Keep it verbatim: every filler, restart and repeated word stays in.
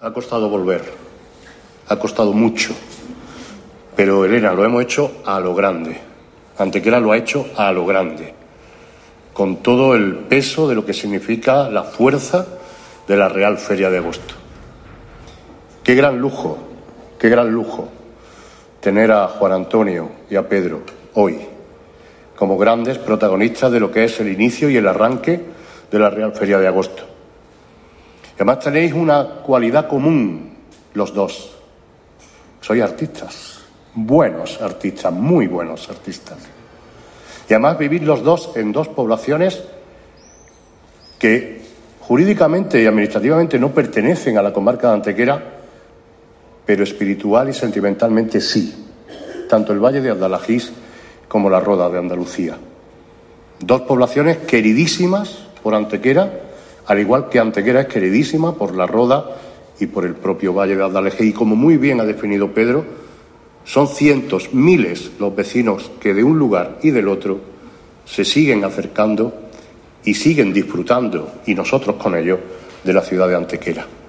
Ha costado volver, ha costado mucho, pero Elena, lo hemos hecho a lo grande. Antequera lo ha hecho a lo grande, con todo el peso de lo que significa la fuerza de la Real Feria de Agosto. Qué gran lujo, qué gran lujo tener a Juan Antonio y a Pedro hoy como grandes protagonistas de lo que es el inicio y el arranque de la Real Feria de Agosto. Y además tenéis una cualidad común los dos. Sois artistas, buenos artistas, muy buenos artistas. Y además vivís los dos en dos poblaciones que jurídicamente y administrativamente no pertenecen a la comarca de Antequera, pero espiritual y sentimentalmente sí, tanto el Valle de Andalajís como la Roda de Andalucía. Dos poblaciones queridísimas por Antequera, al igual que Antequera es queridísima por la Roda y por el propio Valle de Andalajís. Y como muy bien ha definido Pedro, son cientos, miles los vecinos que de un lugar y del otro se siguen acercando y siguen disfrutando, y nosotros con ellos, de la ciudad de Antequera.